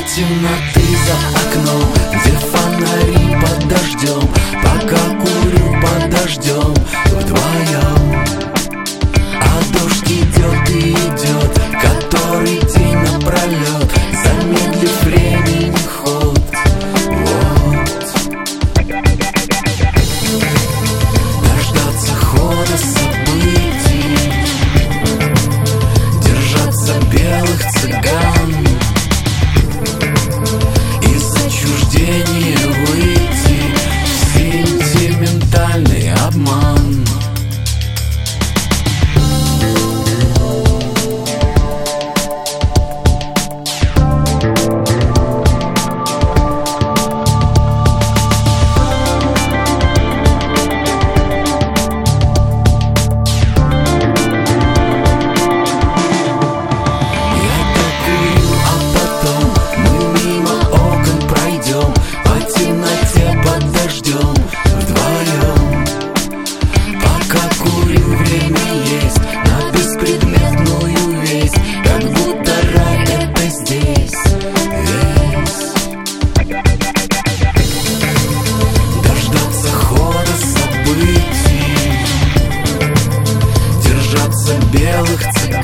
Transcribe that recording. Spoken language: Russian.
темноты за окном, где фонари под дождем, пока курю под дождем вдвоем. А дождь идет и идет, который день напролет, замедлив времени ход. Вот. Дождаться хода событий, держаться белых цыган, из отчуждения выйти в сентиментальный обман. Белых цыган.